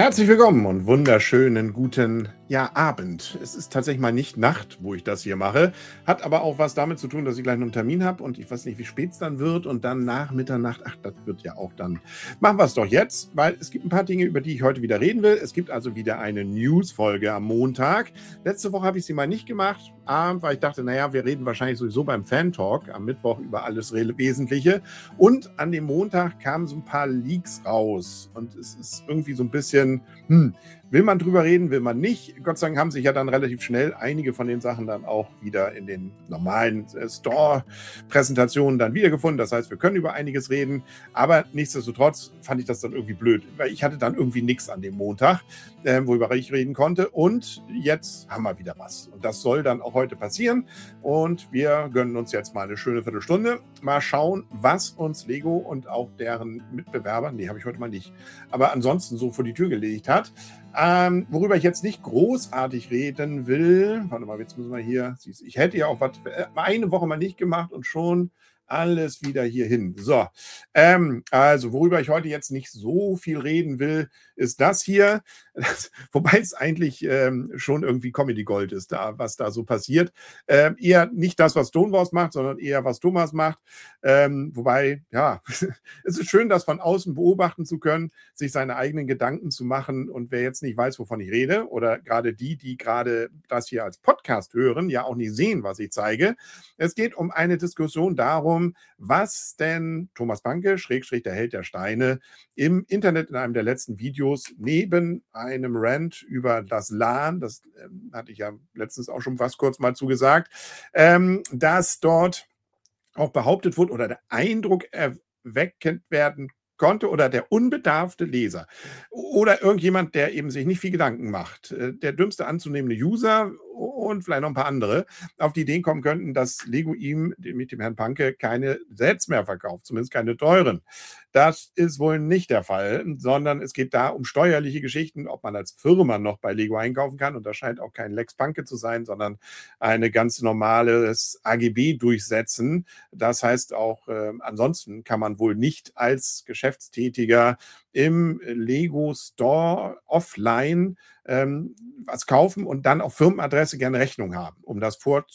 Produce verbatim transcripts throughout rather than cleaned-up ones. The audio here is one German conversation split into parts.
Herzlich willkommen und wunderschönen guten ja, Abend. Es ist tatsächlich mal nicht Nacht, wo ich das hier mache. Hat aber auch was damit zu tun, dass ich gleich noch einen Termin habe und ich weiß nicht, wie spät es dann wird. Und dann nach Mitternacht, ach, das wird ja auch dann. Machen wir es doch jetzt, weil es gibt ein paar Dinge, über die ich heute wieder reden will. Es gibt also wieder eine News-Folge am Montag. Letzte Woche habe ich sie mal nicht gemacht, weil ich dachte, naja, wir reden wahrscheinlich sowieso beim Fan-Talk am Mittwoch über alles Wesentliche. Und an dem Montag kamen so ein paar Leaks raus. Und es ist irgendwie so ein bisschen, hm, will man drüber reden, will man nicht. Gott sei Dank haben sich ja dann relativ schnell einige von den Sachen dann auch wieder in den normalen äh, Store-Präsentationen dann wiedergefunden. Das heißt, wir können über einiges reden. Aber nichtsdestotrotz fand ich das dann irgendwie blöd, weil ich hatte dann irgendwie nichts an dem Montag, äh, worüber ich reden konnte. Und jetzt haben wir wieder was. Und das soll dann auch heute passieren. Und wir gönnen uns jetzt mal eine schöne Viertelstunde. Mal schauen, was uns Lego und auch deren Mitbewerber, nee, habe ich heute mal nicht, aber ansonsten so vor die Tür gelegt hat. Ähm, worüber ich jetzt nicht großartig reden will, warte mal, jetzt müssen wir hier, ich hätte ja auch was, eine Woche mal nicht gemacht und schon alles wieder hier hin. So, ähm, also worüber ich heute jetzt nicht so viel reden will, ist das hier, das, wobei es eigentlich ähm, schon irgendwie Comedy Gold ist, da, was da so passiert. Ähm, eher nicht das, was Stonewalls macht, sondern eher, was Thomas macht. Ähm, wobei, ja, es ist schön, das von außen beobachten zu können, sich seine eigenen Gedanken zu machen. Und wer jetzt nicht weiß, wovon ich rede, oder gerade die, die gerade das hier als Podcast hören, ja auch nicht sehen, was ich zeige. Es geht um eine Diskussion darum, was denn Thomas Banke, Schrägstrich der Held der Steine, im Internet in einem der letzten Videos neben einem Rant über das LAN, das ähm, hatte ich ja letztens auch schon was kurz mal zugesagt, ähm, dass dort auch behauptet wurde oder der Eindruck erweckend werden konnte oder der unbedarfte Leser oder irgendjemand, der eben sich nicht viel Gedanken macht, der dümmste anzunehmende User und vielleicht noch ein paar andere auf die Ideen kommen könnten, dass Lego ihm mit dem Herrn Panke keine Sets mehr verkauft, zumindest keine teuren. Das ist wohl nicht der Fall, sondern es geht da um steuerliche Geschichten, ob man als Firma noch bei Lego einkaufen kann. Und das scheint auch kein Lex Panke zu sein, sondern ein ganz normales A G B durchsetzen. Das heißt auch, äh, ansonsten kann man wohl nicht als Geschäftstätiger im Lego Store offline ähm, was kaufen und dann auf Firmenadresse gerne Rechnung haben, um das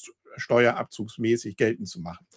vorsteuerabzugsmäßig geltend zu machen.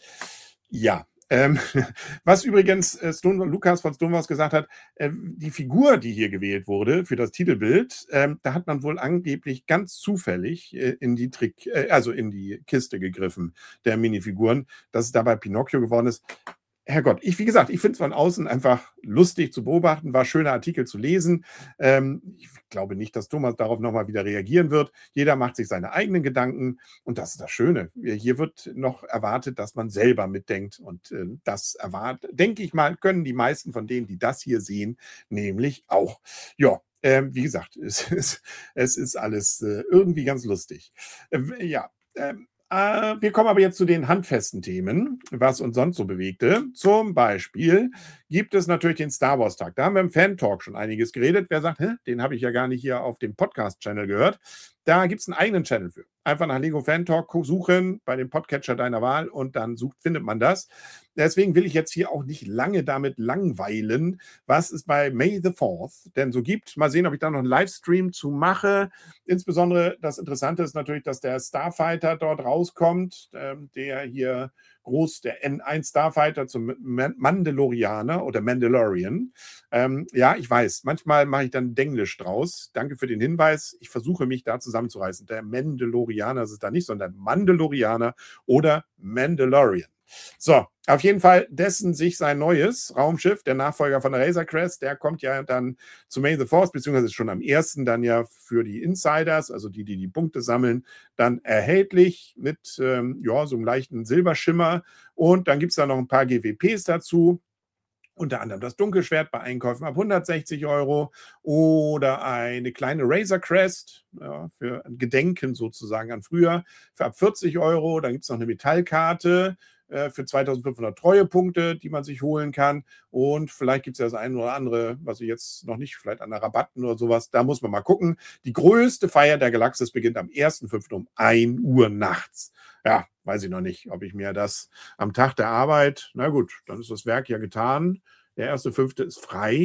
Ja, ähm, was übrigens äh, Stone, Lukas von Stonewalls gesagt hat, äh, die Figur, die hier gewählt wurde für das Titelbild, äh, da hat man wohl angeblich ganz zufällig äh, in die Trick, äh, also in die Kiste gegriffen der Minifiguren, dass es dabei Pinocchio geworden ist. Herrgott, ich, wie gesagt, ich finde es von außen einfach lustig zu beobachten, war schöner Artikel zu lesen. Ähm, ich glaube nicht, dass Thomas darauf nochmal wieder reagieren wird. Jeder macht sich seine eigenen Gedanken und das ist das Schöne. Hier wird noch erwartet, dass man selber mitdenkt und äh, das erwartet, denke ich mal, können die meisten von denen, die das hier sehen, nämlich auch. Ja, ähm, wie gesagt, es ist, es ist alles äh, irgendwie ganz lustig. Äh, ja, ähm, wir kommen aber jetzt zu den handfesten Themen, was uns sonst so bewegte. Zum Beispiel gibt es natürlich den Star Wars Tag. Da haben wir im Fan-Talk schon einiges geredet. Wer sagt, hä, den habe ich ja gar nicht hier auf dem Podcast-Channel gehört. Da gibt es einen eigenen Channel für. Einfach nach Lego Fan Talk suchen bei dem Podcatcher deiner Wahl und dann sucht, findet man das. Deswegen will ich jetzt hier auch nicht lange damit langweilen, was es bei May the Fourth denn so gibt. Mal sehen, ob ich da noch einen Livestream zu mache. Insbesondere das Interessante ist natürlich, dass der Starfighter dort rauskommt, ähm, der hier groß, der N eins Starfighter zum Mandalorianer oder Mandalorian. Ähm, ja, ich weiß, manchmal mache ich dann Denglisch draus. Danke für den Hinweis. Ich versuche mich da zusammenzureißen. Der Mandalorianer ist es da nicht, sondern Mandalorianer oder Mandalorian. So, auf jeden Fall dessen sich sein neues Raumschiff, der Nachfolger von der Razor Crest, der kommt ja dann zu May the Fourth, beziehungsweise schon am ersten dann ja für die Insiders, also die, die die Punkte sammeln, dann erhältlich mit ähm, ja, so einem leichten Silberschimmer. Und dann gibt es da noch ein paar G W Ps dazu. Unter anderem das Dunkelschwert bei Einkäufen ab hundertsechzig Euro oder eine kleine Razor Crest ja, für ein Gedenken sozusagen an früher für ab vierzig Euro. Dann gibt es noch eine Metallkarte äh, für zweitausendfünfhundert Treuepunkte, die man sich holen kann. Und vielleicht gibt es ja das eine oder andere, was ich jetzt noch nicht, vielleicht an der Rabatten oder sowas. Da muss man mal gucken. Die größte Feier der Galaxis beginnt am ersten fünften um ein Uhr nachts. Ja, weiß ich noch nicht, ob ich mir das am Tag der Arbeit, na gut, dann ist das Werk ja getan. Der erste fünfte ist frei.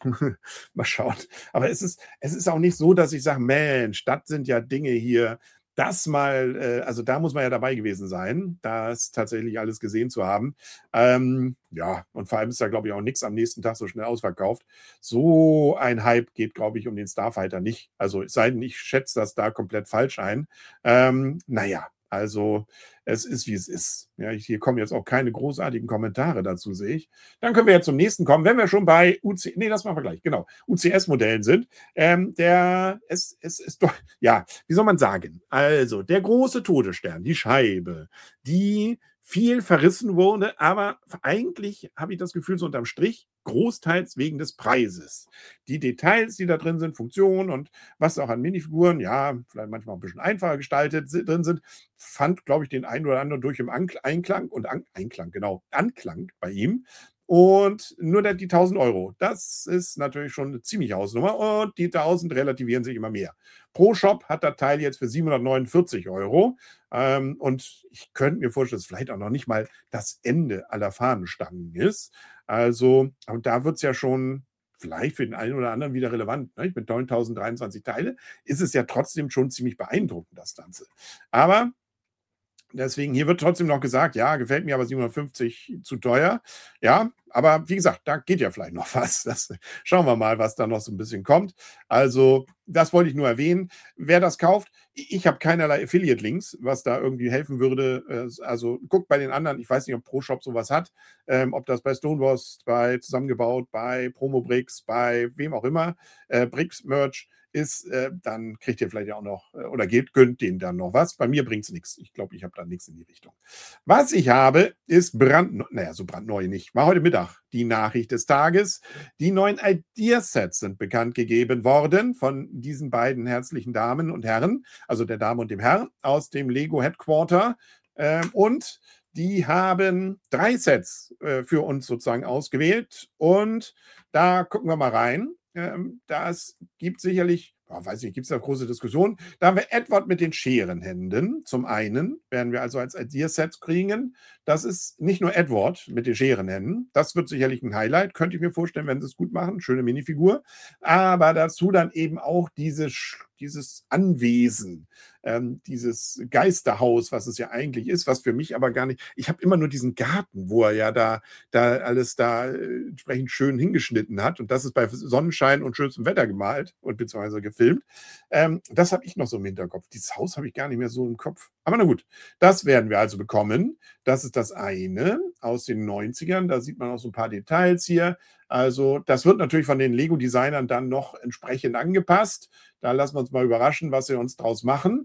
Mal schauen. Aber es ist es ist auch nicht so, dass ich sage: „Mensch, das sind ja Dinge hier, das mal äh, also da muss man ja dabei gewesen sein, das tatsächlich alles gesehen zu haben.“ Ähm, ja, und vor allem ist da, glaube ich, auch nix am nächsten Tag so schnell ausverkauft. So ein Hype geht, glaube ich, um den Starfighter nicht. Also, es sei denn, ich schätze das da komplett falsch ein. Ähm, na ja, also, es ist, wie es ist. Ja, hier kommen jetzt auch keine großartigen Kommentare dazu, sehe ich. Dann können wir ja zum nächsten kommen, wenn wir schon bei U C ne, das machen wir gleich, genau, U C S-Modellen sind. Ähm, der es es ist doch ja, wie soll man sagen? Also, der große Todesstern, die Scheibe, die viel verrissen wurde, aber eigentlich habe ich das Gefühl, so unterm Strich großteils wegen des Preises. Die Details, die da drin sind, Funktionen und was auch an Minifiguren, ja, vielleicht manchmal auch 'n bisschen einfacher gestaltet si drin sind, fand, glaube ich, den einen oder anderen durch im Ankl Einklang und An Einklang, genau, Anklang bei ihm. Und nur da die tausend Euro, das ist natürlich schon 'ne ziemliche Hausnummer und die tausend relativieren sich immer mehr. ProShop hat das Teil jetzt für siebenhundertneunundvierzig Euro. Ähm, und ich könnte mir vorstellen, dass vielleicht auch noch nicht mal das Ende aller Fahnenstangen ist. Also, und da wird's ja schon vielleicht für den einen oder anderen wieder relevant, ne? Mit neuntausenddreiundzwanzig Teile ist es ja trotzdem schon ziemlich beeindruckend, das Ganze. Aber deswegen, hier wird trotzdem noch gesagt: „Ja, gefällt mir, aber siebenhundertfünfzig zu teuer.“ Ja, aber wie gesagt, da geht ja vielleicht noch was. Das schauen wir mal, was da noch so 'n bisschen kommt. Also, das wollte ich nur erwähnen. Wer das kauft, i ich habe keinerlei Affiliate-Links, was da irgendwie helfen würde. Äh, s also, guckt bei den anderen, ich weiß nicht, ob ProShop so was hat, ähm, ob das bei Stoneboss, bei Zusammengebaut, bei Promobricks, bei wem auch immer, äh, Bricks Merch ist, äh, dann kriegt ihr vielleicht auch noch äh, oder gebt gönnt denen dann noch was. Bei mir bringt's nix. Ich glaube, ich habe da nix in die Richtung. Was ich habe, ist brandneu na ja, so brandneu nicht. War heute Mittag die Nachricht des Tages. Die neuen Ideasets sind bekannt gegeben worden von diesen beiden herzlichen Damen und Herren, also der Dame und dem Herrn aus dem Lego Headquarter. Ähm, und die haben drei Sets, äh, für uns sozusagen ausgewählt und da gucken wir mal rein. Ähm, das gibt sicherlich oh, weiß nicht, gibt's da große Diskussionen? Da haben wir Edward mit den Scherenhänden. Zum einen werden wir also als Ideaset kriegen. Das ist nicht nur Edward mit den Scherenhänden. Das wird sicherlich 'n Highlight, könnte ich mir vorstellen, wenn sie's gut machen. Schöne Minifigur. Aber dazu dann eben auch diese sch dieses Anwesen, ähm, dieses Geisterhaus, was es ja eigentlich ist, was für mich aber gar nicht ich habe immer nur diesen Garten, wo er ja da da alles da, äh, entsprechend schön hingeschnitten hat und das ist bei f Sonnenschein und schönstem Wetter gemalt und beziehungsweise gefilmt. Ähm, das habe ich noch so im Hinterkopf. Dieses Haus habe ich gar nicht mehr so im Kopf. Aber na gut, das werden wir also bekommen. Das ist das eine aus den Neunzigern. Da sieht man auch so 'n paar Details hier. Also, das wird natürlich von den Lego-Designern dann noch entsprechend angepasst. Da lassen wir uns mal überraschen, was sie uns draus machen.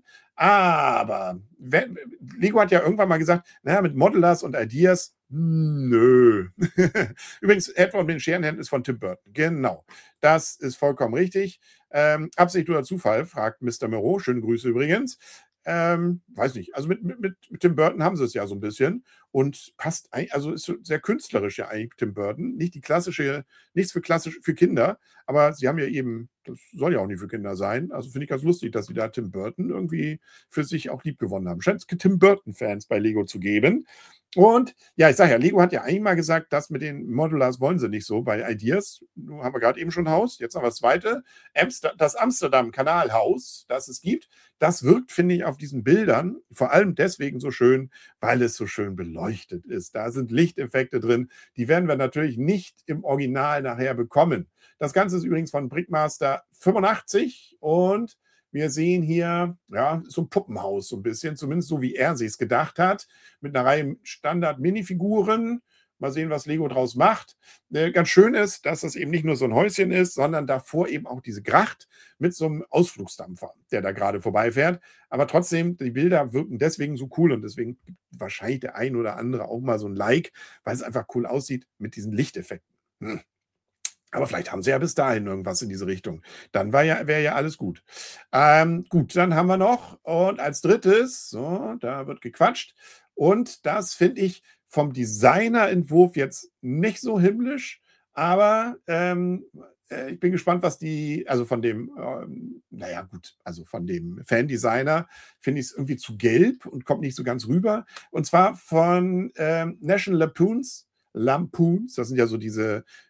Aber we Lego hat ja irgendwann mal gesagt: „Na ja, mit Modelers und Ideas, hm, nö.“ Übrigens, Edward mit den Scherenhänden ist von Tim Burton. Genau. Das ist vollkommen richtig. Ähm, Absicht oder Zufall, fragt Mister Moreau. Schöne Grüße übrigens. Ähm, weiß nicht. Also, mit mit mit mit Tim Burton haben sie's ja so 'n bisschen und passt ei also, ist so sehr künstlerisch ja eigentlich Tim Burton. Nicht die klassische nichts für klassisch für Kinder, aber sie haben ja eben das soll ja auch nicht für Kinder sein. Also, finde ich ganz lustig, dass sie da Tim Burton irgendwie für sich auch liebgewonnen haben. Scheint's Tim Burton-Fans bei Lego zu geben. Und ja, ich sage ja, Lego hat ja eigentlich mal gesagt, das mit den Modulars wollen sie nicht so bei Ideas. Nun haben wir grad eben schon 'n Haus, jetzt noch das zweite. Amster das Amsterdam-Kanalhaus, das es gibt, das wirkt, finde ich, auf diesen Bildern vor allem deswegen so schön, weil es so schön beleuchtet ist. Da sind Lichteffekte drin, die werden wir natürlich nicht im Original nachher bekommen. Das Ganze ist übrigens von Brickmaster fünfundachtzig und wir sehen hier, ja, so 'n Puppenhaus so 'n bisschen, zumindest so, wie er sich's gedacht hat, mit 'ner Reihe Standard-Minifiguren. Mal sehen, was Lego draus macht. Äh, ganz schön ist, dass das eben nicht nur so 'n Häuschen ist, sondern davor eben auch diese Gracht mit so 'nem Ausflugsdampfer, der da grade vorbeifährt. Aber trotzdem, die Bilder wirken deswegen so cool und deswegen gibt wahrscheinlich der ein oder andere auch mal so 'n Like, weil's einfach cool aussieht mit diesen Lichteffekten. Hm. Aber vielleicht haben sie ja bis dahin irgendwas in diese Richtung. Dann war ja wäre ja alles gut. Ähm, gut, dann haben wir noch und als Drittes so, da wird gequatscht und das finde ich vom Designerentwurf jetzt nicht so himmlisch, aber, ähm, äh, ich bin gespannt, was die also, von dem, ähm na ja, gut, also, von dem Fan-Designer finde ich's irgendwie zu gelb und kommt nicht so ganz rüber. Und zwar von, ähm, National Lapoons Lampoons, das sind ja so diese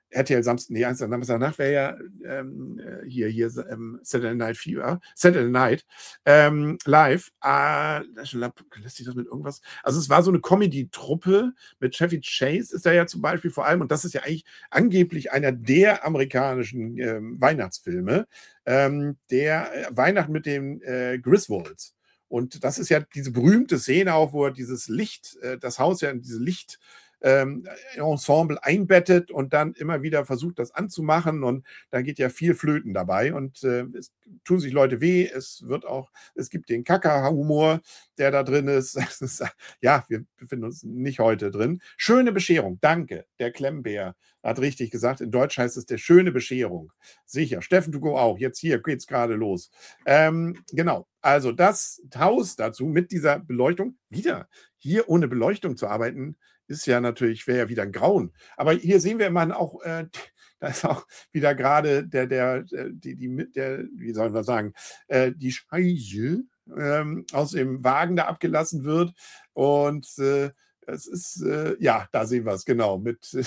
R T L Samstag, nee, eins Samstagnacht wäre ja ähm, äh, hier, hier ähm, Saturday Night Fever, Saturday Night ähm, live. Äh, lässt sich das mit irgendwas? Also es war so eine Comedy-Truppe mit Chevy Chase ist da ja zum Beispiel vor allem, und das ist ja eigentlich angeblich einer der amerikanischen ähm, Weihnachtsfilme, ähm, der äh, Weihnachten mit den äh, Griswolds. Und das ist ja diese berühmte Szene auch, wo er dieses Licht, äh, das Haus ja in diese Licht ähm, Ensemble einbettet und dann immer wieder versucht, das anzumachen. Und da geht ja viel flöten dabei. Und äh, es tun sich Leute weh. Es wird auch, es gibt den Kaka-Humor, der da drin ist. ist. Ja, wir befinden uns nicht heute drin. Schöne Bescherung. Danke. Der Klemmbär hat richtig gesagt. In Deutsch heißt es der schöne Bescherung. Sicher. Steffen Dugo auch. Jetzt hier geht's gerade los. Ähm, genau. Also das Haus dazu mit dieser Beleuchtung. Wieder hier ohne Beleuchtung zu arbeiten, ist ja natürlich, wäre ja wieder ein Grauen. Aber hier sehen wir immer auch, äh, da ist auch wieder gerade der, der, die, die, der, wie sollen wir sagen, äh, die Scheiße ähm, aus dem Wagen da abgelassen wird. Und äh, es ist, äh, ja, da sehen wir es, genau. Mit,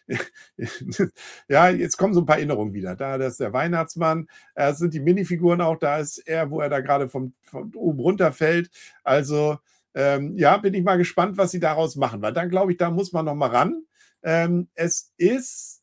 ja, jetzt kommen so ein paar Erinnerungen wieder. Da das ist der Weihnachtsmann, äh, sind die Minifiguren auch, da ist er, wo er da gerade vom, von oben runterfällt. Also, Ähm, ja, bin ich mal gespannt, was sie daraus machen, weil dann glaube ich, da muss man noch mal ran. Ähm, es ist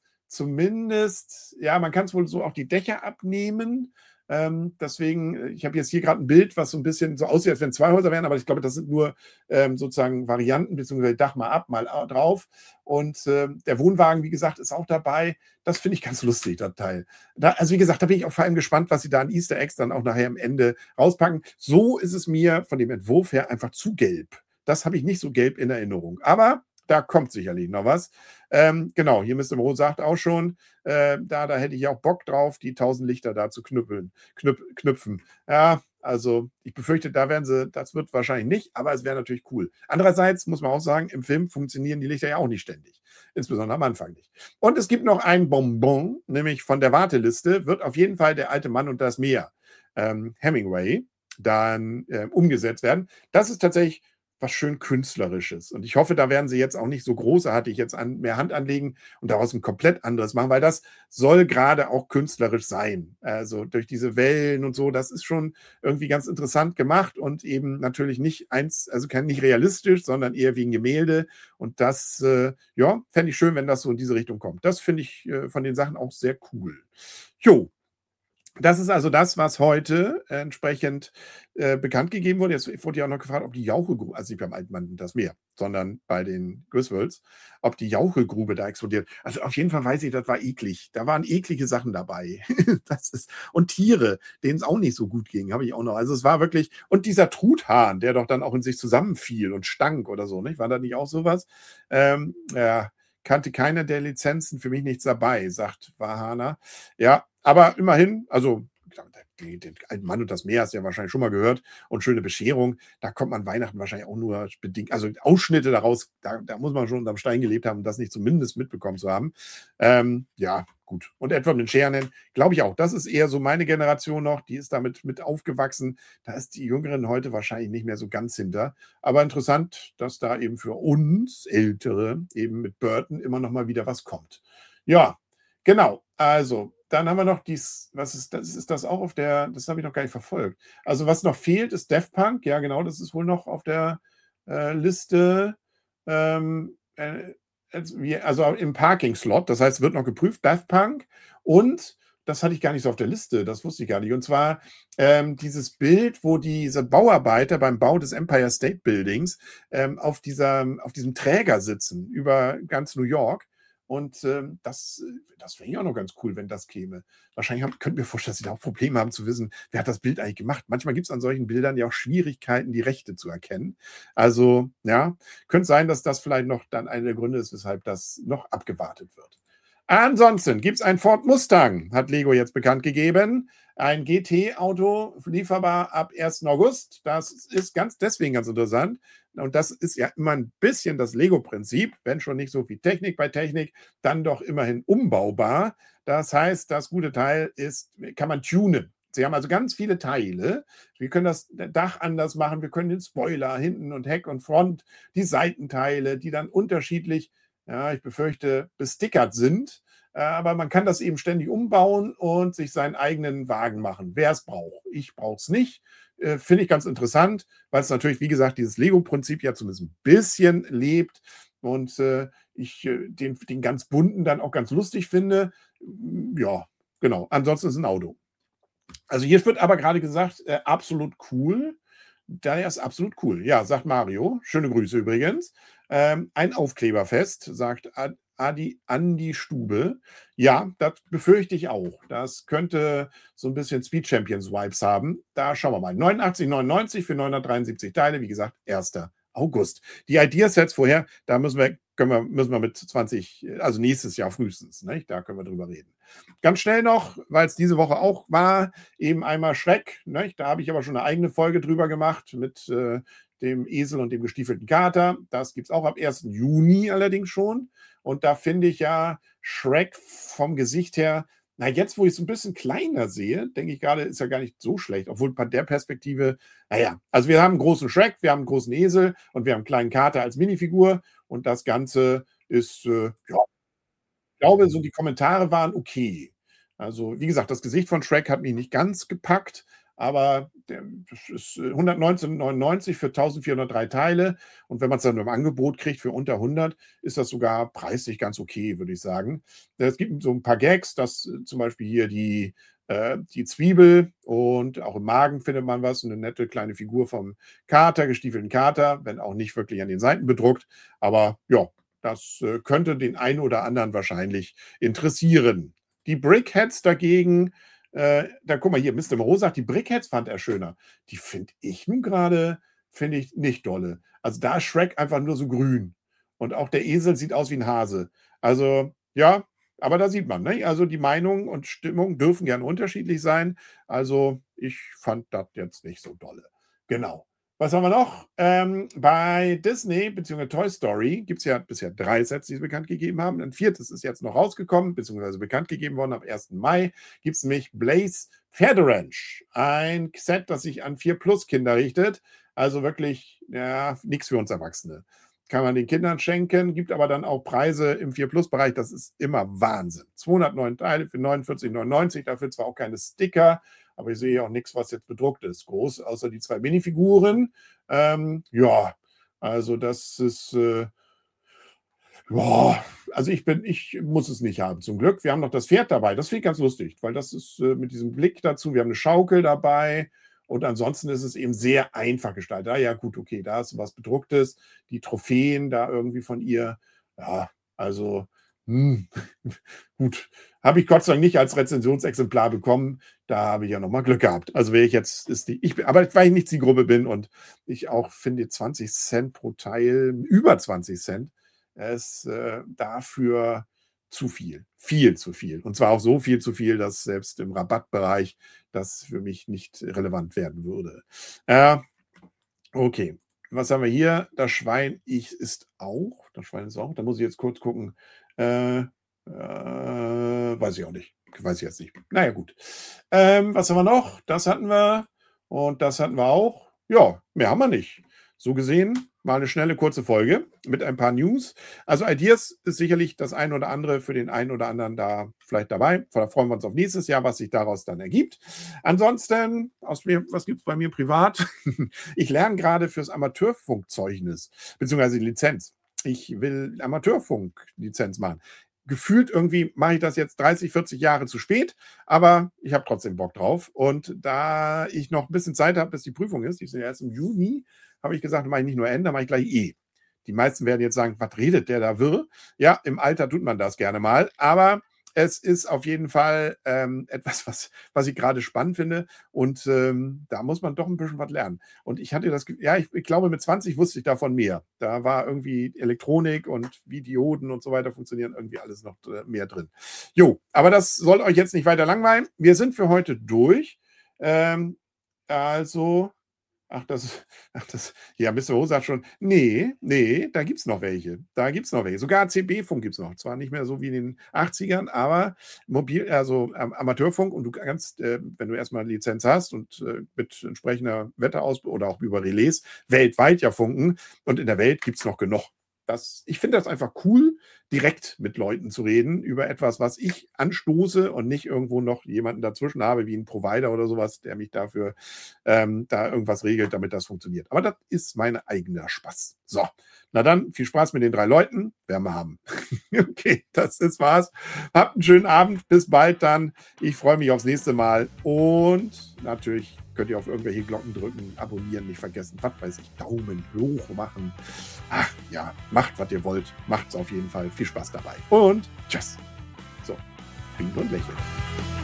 zumindest, ja, man kann es wohl so auch die Dächer abnehmen. Ähm, deswegen, ich habe jetzt hier gerade ein Bild, was so ein bisschen so aussieht, als wenn zwei Häuser wären, aber ich glaube, das sind nur ähm, sozusagen Varianten, beziehungsweise Dach mal ab, mal drauf. Und äh, der Wohnwagen, wie gesagt, ist auch dabei. Das finde ich ganz lustig, das Teil. Da, also wie gesagt, da bin ich auch vor allem gespannt, was sie da an Easter Eggs dann auch nachher am Ende rauspacken. So ist es mir von dem Entwurf her einfach zu gelb. Das habe ich nicht so gelb in Erinnerung. Aber da kommt sicherlich noch was. Ähm, genau, hier Mister Moreau sagt auch schon, äh, da, da hätte ich auch Bock drauf, die tausend Lichter da zu knüppeln, knüpp, knüpfen. Ja, also ich befürchte, da werden sie, das wird wahrscheinlich nicht, aber es wäre natürlich cool. Andererseits muss man auch sagen, im Film funktionieren die Lichter ja auch nicht ständig. Insbesondere am Anfang nicht. Und es gibt noch ein Bonbon, nämlich von der Warteliste, wird auf jeden Fall der alte Mann und das Meer, ähm, Hemingway, dann äh, umgesetzt werden. Das ist tatsächlich was schön Künstlerisches. Und ich hoffe, da werden sie jetzt auch nicht so großartig jetzt an, mehr Hand anlegen und daraus ein komplett anderes machen, weil das soll gerade auch künstlerisch sein. Also durch diese Wellen und so, das ist schon irgendwie ganz interessant gemacht und eben natürlich nicht eins, also kein nicht realistisch, sondern eher wie ein Gemälde. Und das, äh, ja, fände ich schön, wenn das so in diese Richtung kommt. Das finde ich äh, von den Sachen auch sehr cool. Jo, das ist also das, was heute äh, entsprechend äh, bekannt gegeben wurde. Jetzt wurde ja auch noch gefragt, ob die Jauchegrube, also nicht beim Alten Mann das Meer, sondern bei den Griswolds, ob die Jauchegrube da explodiert. Also auf jeden Fall weiß ich, das war eklig. Da waren eklige Sachen dabei. Das ist, und Tiere, denen es auch nicht so gut ging, habe ich auch noch. Also es war wirklich, und dieser Truthahn, der doch dann auch in sich zusammenfiel und stank oder so, nicht? War da nicht auch sowas? Ähm, ja, kannte keiner der Lizenzen, für mich nichts dabei, sagt Wahana. Ja, aber immerhin, also den, den alten Mann und das Meer hast du ja wahrscheinlich schon mal gehört und schöne Bescherung, da kommt man Weihnachten wahrscheinlich auch nur bedingt, also Ausschnitte daraus, da, da muss man schon unterm Stein gelebt haben, um das nicht zumindest mitbekommen zu haben. Ähm, ja, gut. Und Edward mit Schernen, glaube ich auch, das ist eher so meine Generation noch, die ist damit mit aufgewachsen, da ist die Jüngeren heute wahrscheinlich nicht mehr so ganz hinter, aber interessant, dass da eben für uns Ältere eben mit Burton immer noch mal wieder was kommt. Ja, genau, also dann haben wir noch dies, was ist das? Ist das auch auf der, das habe ich noch gar nicht verfolgt. Also was noch fehlt, ist Daft Punk. Ja, genau, das ist wohl noch auf der äh, Liste. Ähm, äh, also im Parking-Slot, das heißt, wird noch geprüft, Daft Punk. Und das hatte ich gar nicht so auf der Liste, das wusste ich gar nicht. Und zwar ähm, dieses Bild, wo diese Bauarbeiter beim Bau des Empire State Buildings ähm, auf, dieser, auf diesem Träger sitzen über ganz New York. Und ähm, das, das wäre ja auch noch ganz cool, wenn das käme. Wahrscheinlich haben, könnten wir vorstellen, dass sie da auch Probleme haben zu wissen, wer hat das Bild eigentlich gemacht. Manchmal gibt es an solchen Bildern ja auch Schwierigkeiten, die Rechte zu erkennen. Also, ja, könnte sein, dass das vielleicht noch dann einer der Gründe ist, weshalb das noch abgewartet wird. Ansonsten gibt es ein Ford Mustang, hat Lego jetzt bekannt gegeben. Ein G T-Auto, lieferbar ab ersten August. Das ist ganz deswegen ganz interessant. Und das ist ja immer ein bisschen das Lego-Prinzip, wenn schon nicht so viel Technik bei Technik, dann doch immerhin umbaubar. Das heißt, das gute Teil ist, kann man tunen. Sie haben also ganz viele Teile. Wir können das Dach anders machen, wir können den Spoiler hinten und Heck und Front, die Seitenteile, die dann unterschiedlich, ja, ich befürchte, bestickert sind. Äh, aber man kann das eben ständig umbauen und sich seinen eigenen Wagen machen, wer es braucht. Ich brauche es nicht. Äh, Finde ich ganz interessant, weil es natürlich, wie gesagt, dieses Lego-Prinzip ja zumindest ein bisschen lebt und äh, ich äh, den, den ganz bunten dann auch ganz lustig finde. Ja, genau. Ansonsten ist es ein Auto. Also hier wird aber gerade gesagt, äh, absolut cool. Der ist absolut cool. Ja, sagt Mario. Schöne Grüße übrigens. Ähm, ein Aufkleberfest, sagt Ad- Adi Andi Stube. Ja, das befürchte ich auch. Das könnte so ein bisschen Speed Champions Vibes haben. Da schauen wir mal. neunundachtzig neunundneunzig für neunhundertdreiundsiebzig Teile. Wie gesagt, erster August. Die Ideasets vorher, da müssen wir, können wir, müssen wir mit zwanzig, also nächstes Jahr frühestens, ne? Da können wir drüber reden. Ganz schnell noch, weil es diese Woche auch war, eben einmal Schreck. Ne? Da habe ich aber schon eine eigene Folge drüber gemacht mit äh, dem Esel und dem gestiefelten Kater. Das gibt es auch ab ersten Juni allerdings schon. Und da finde ich ja Shrek vom Gesicht her, na jetzt, wo ich es ein bisschen kleiner sehe, denke ich gerade, ist ja gar nicht so schlecht. Obwohl bei der Perspektive, naja, also wir haben einen großen Shrek, wir haben einen großen Esel und wir haben einen kleinen Kater als Minifigur. Und das Ganze ist, äh, ja, ich glaube, so die Kommentare waren okay. Also, wie gesagt, das Gesicht von Shrek hat mich nicht ganz gepackt, aber der, das ist äh, hundertneunzehn neunundneunzig für eintausendvierhundertdrei Teile. Und wenn man es dann im Angebot kriegt für unter hundert, ist das sogar preislich ganz okay, würde ich sagen. Es gibt so ein paar Gags, dass äh, zum Beispiel hier die, äh, die Zwiebel und auch im Magen findet man was, eine nette kleine Figur vom Kater, gestiefelten Kater, wenn auch nicht wirklich an den Seiten bedruckt. Aber ja, das äh, könnte den einen oder anderen wahrscheinlich interessieren. Die Brickheads dagegen, äh, da guck mal hier, Mister Moreau sagt, die Brickheads fand er schöner. Die finde ich nun gerade, finde ich nicht dolle. Also da ist Shrek einfach nur so grün. Und auch der Esel sieht aus wie ein Hase. Also ja, aber da sieht man, ne? Also die Meinung und Stimmung dürfen gerne unterschiedlich sein. Also ich fand das jetzt nicht so dolle. Genau. Was haben wir noch? Ähm, bei Disney bzw. Toy Story gibt es ja bisher drei Sets, die sie bekannt gegeben haben. Ein viertes ist jetzt noch rausgekommen, beziehungsweise bekannt gegeben worden am ersten Mai. Gibt es nämlich Blaze Pferderanch. Ein Set, das sich an vier Plus Kinder richtet. Also wirklich, ja, nichts für uns Erwachsene. Kann man den Kindern schenken, gibt aber dann auch Preise im vier Plus Bereich. Das ist immer Wahnsinn. zweihundertneun Teile für neunundvierzig neunundneunzig. Dafür zwar auch keine Sticker, aber ich sehe auch nichts, was jetzt bedruckt ist. Groß, außer die zwei Minifiguren. Ähm, ja, also das ist, äh, ja, also ich bin, ich muss es nicht haben, zum Glück. Wir haben noch das Pferd dabei. Das finde ich ganz lustig, weil das ist äh, mit diesem Blick dazu. Wir haben eine Schaukel dabei. Und ansonsten ist es eben sehr einfach gestaltet. Ah, ja, gut, okay, da ist was Bedrucktes. Die Trophäen da irgendwie von ihr. Ja, also, hm, gut. Habe ich Gott sei Dank nicht als Rezensionsexemplar bekommen. Da habe ich ja nochmal Glück gehabt. Also wäre ich jetzt, ist die, ich bin, aber weil ich nicht Zielgruppe bin und ich auch finde zwanzig Cent pro Teil, über zwanzig Cent, ist äh, dafür zu viel. Viel zu viel. Und zwar auch so viel zu viel, dass selbst im Rabattbereich das für mich nicht relevant werden würde. Äh, okay. Was haben wir hier? Das Schwein ich ist auch. Das Schwein ist auch. Da muss ich jetzt kurz gucken. Äh, äh, weiß ich auch nicht. Weiß ich jetzt nicht. Naja, gut. Ähm, was haben wir noch? Das hatten wir. Und das hatten wir auch. Ja, mehr haben wir nicht. So gesehen, mal eine schnelle, kurze Folge mit ein paar News. Also Ideas ist sicherlich das ein oder andere für den einen oder anderen da vielleicht dabei. Da freuen wir uns auf nächstes Jahr, was sich daraus dann ergibt. Ansonsten, aus mir, was gibt es bei mir privat? Ich lerne gerade fürs Amateurfunkzeugnis, beziehungsweise die Lizenz. Ich will Amateurfunk-Lizenz machen. Gefühlt irgendwie mache ich das jetzt dreißig, vierzig Jahre zu spät, aber ich habe trotzdem Bock drauf. Und da ich noch ein bisschen Zeit habe, bis die Prüfung ist, die ist ja erst im Juni, habe ich gesagt, mache ich nicht nur N, dann mache ich gleich E. Die meisten werden jetzt sagen, was redet der da wirr? Ja, im Alter tut man das gerne mal, aber es ist auf jeden Fall ähm, etwas, was, was ich gerade spannend finde und ähm, da muss man doch ein bisschen was lernen. Und ich hatte das, ja, ich, ich glaube, mit zwanzig wusste ich davon mehr. Da war irgendwie Elektronik und wie Dioden und so weiter funktionieren irgendwie alles noch mehr drin. Jo, aber das soll euch jetzt nicht weiter langweilen. Wir sind für heute durch. Ähm, also, ach, das, ach, das, ja, Mister Ho sagt schon, nee, nee, da gibt es noch welche. Da gibt es noch welche. Sogar C B-Funk gibt es noch. Zwar nicht mehr so wie in den achtzigern, aber mobil, also ähm, Amateurfunk und du kannst, äh, wenn du erstmal eine Lizenz hast und äh, mit entsprechender Wetteraus oder auch über Relais weltweit ja funken und in der Welt gibt es noch genug. das ich finde das einfach cool, direkt mit Leuten zu reden über etwas, was ich anstoße und nicht irgendwo noch jemanden dazwischen habe, wie 'n Provider oder so was, der mich dafür ähm, da irgendwas regelt, damit das funktioniert. Aber das ist mein eigener Spaß. So, na dann, viel Spaß mit den drei Leuten, werden wir haben. Okay, das das war's. Habt 'n schönen Abend. Bis bald dann. Ich freue mich aufs nächste Mal und natürlich könnt ihr auf irgendwelche Glocken drücken, abonnieren nicht vergessen, was weiß ich, Daumen hoch machen. Ach ja, macht, was ihr wollt. Macht's auf jeden Fall. Viel Spaß dabei und tschüss. So, winken und lächeln.